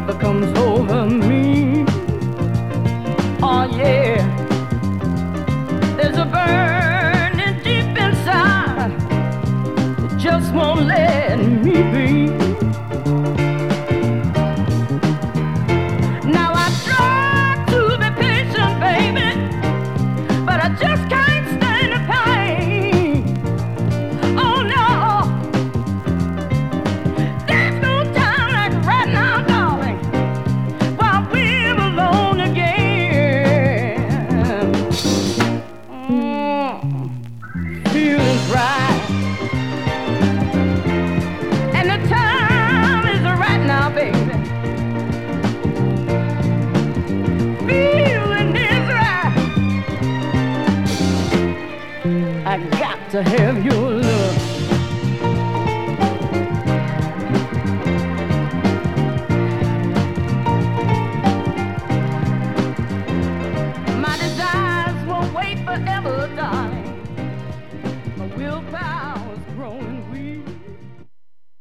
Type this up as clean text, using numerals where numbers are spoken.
love comes over me. Oh yeah, there's a burning deep inside. It just won't let me be. Now I try to be patient, baby, but I just can't stand the pain. Oh no, there's no time like right now, darling, while we're alone again. Feeling's right, and the time is right now, baby. Feeling is right. I got to have your love. My desires won't wait forever.